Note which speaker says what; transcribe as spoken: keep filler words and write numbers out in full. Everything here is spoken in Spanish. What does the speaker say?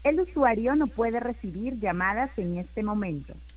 Speaker 1: El usuario no puede recibir llamadas en este momento.